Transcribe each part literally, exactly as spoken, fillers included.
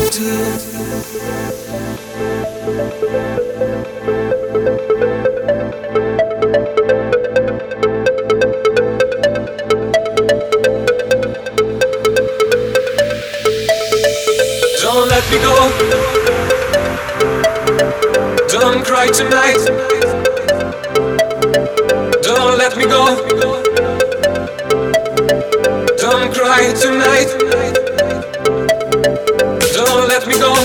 Don't let me go. Don't cry tonight. Don't let me go. Don't cry tonight. Don't let me go.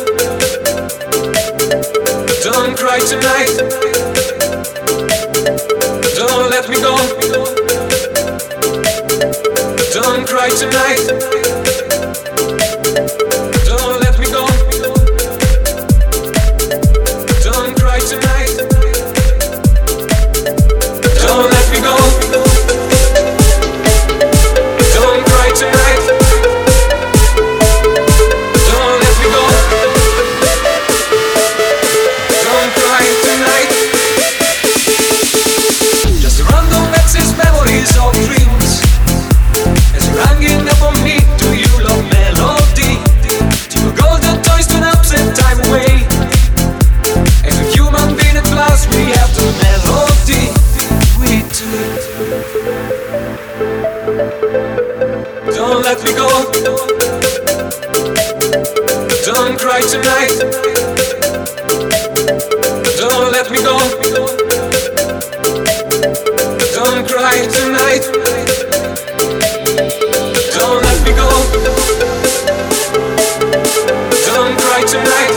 Don't cry tonight. Don't let me go. Don't cry tonight. Don't let me go. Don't cry tonight. Don't let me go. Don't cry tonight. Don't let me go. Don't cry tonight. Just random access memories of dreams as you're hanging up on me. Do you love melody? Do your golden toys turn upset time away? Every human being at last, we have the melody. We do. Don't let me go. Don't cry tonight. Don't let me go. Don't cry tonight. Don't let me go. Don't cry tonight.